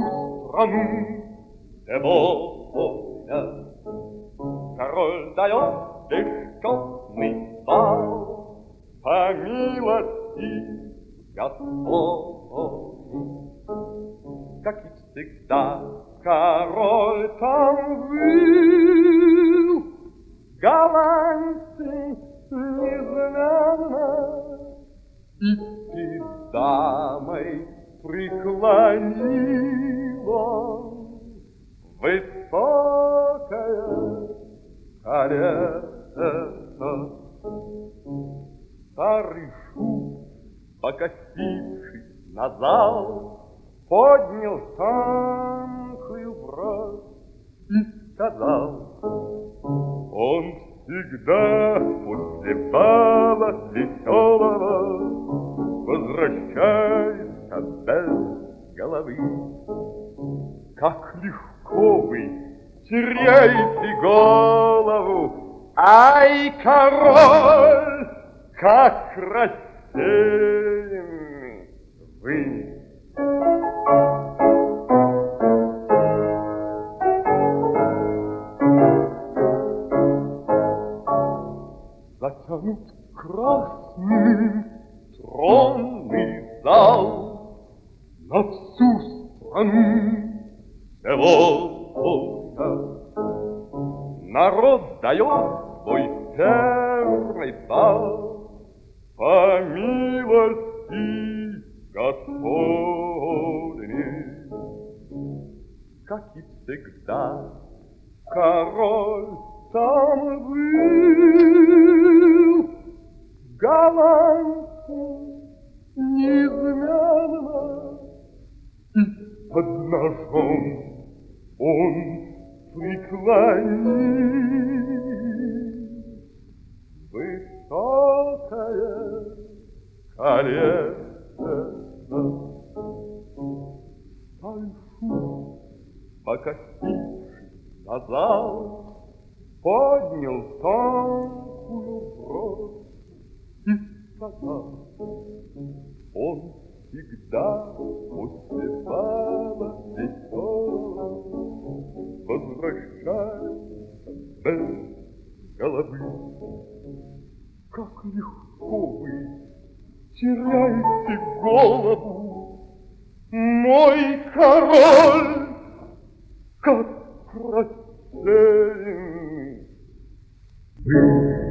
страну сегодня. Король дает бесчетный бал по милости Господней. Как и всегда, король там был, галантен незнанно, и перед дамой преклонила высокое колено. Старый шут, покосившись на зал, поднял тонкую бровь и сказал: он всегда после бала веселого возвращается без головы. Как легко вы теряете голову, ай, король, как рассеянны вы. Затянут красным тронный зал на всю страну сегодня. Народ дает свой верный бал по милости Господней. Как и всегда, король там был, галантен, неизменно, и под ножом он преклонил высокое колено. Тайфун, покосившись на зал, поднял тонкую бровь и сказал: он всегда после бала веселого возвращается без головы. Как легко вы теряете голову, мой король, как рассеянный вы.